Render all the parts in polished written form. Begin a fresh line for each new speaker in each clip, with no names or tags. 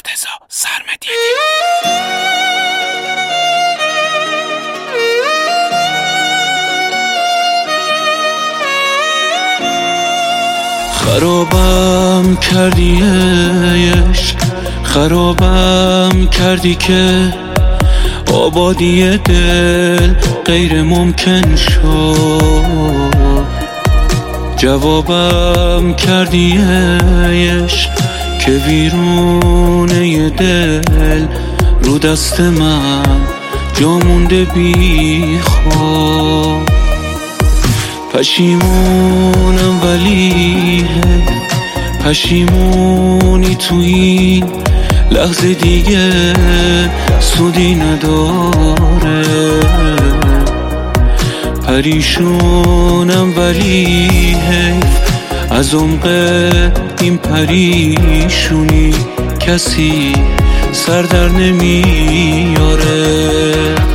مرتضی سرمدی. خرابم کردی عشق، خرابم کردی که آبادی دل غیر ممکن شد. جوابم کردی عشق که ویرونه دل رو دست من جا مونده بی خواب. پشیمونم ولی پشیمونی تو این لحظه دیگه سودی نداره. پریشونم ولی از عمق این پریشونی کسی سر در نمیاره.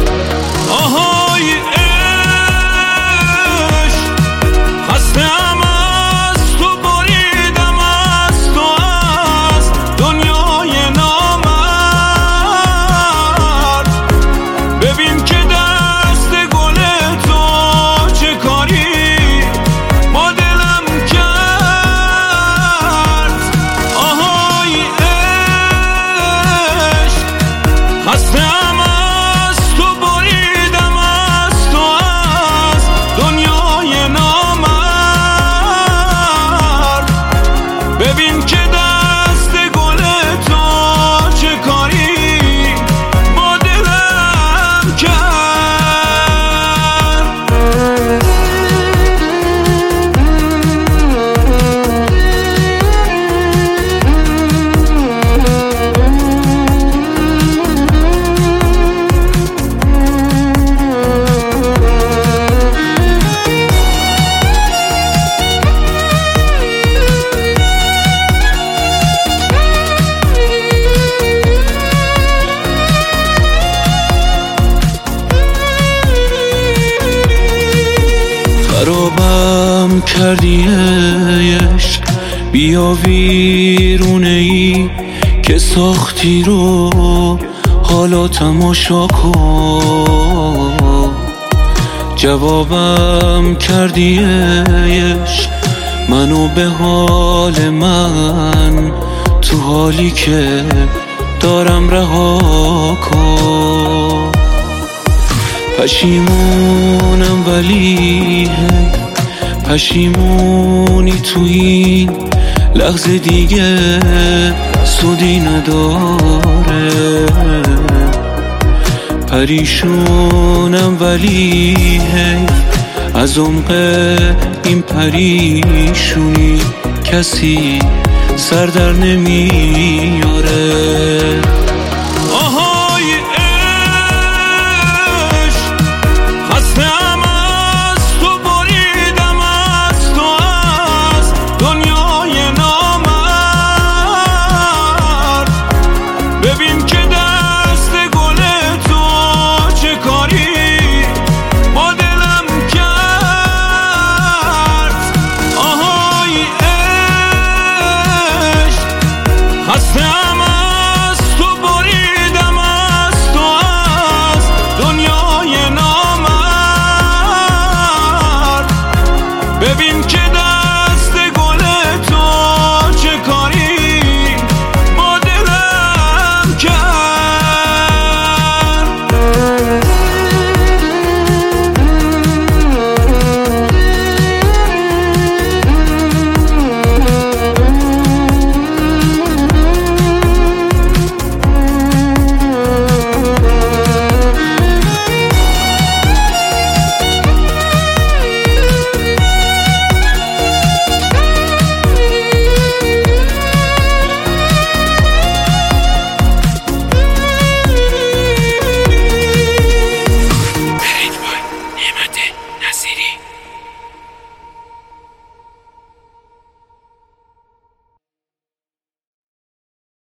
ببین که دست گل تو چه کاری با دلم کرد.
خرابم کردی عشق، بیا ویرونه ای که ساختی رو حالا تماشا کن. جوابم کردی عشق منو به حال من، تو حالی که دارم رها کن. پشیمونم ولی پشیمونی تو این لحظه دیگه سودی نداره. پریشونم ولی از عمق این پریشونی کسی سر در نمیاره.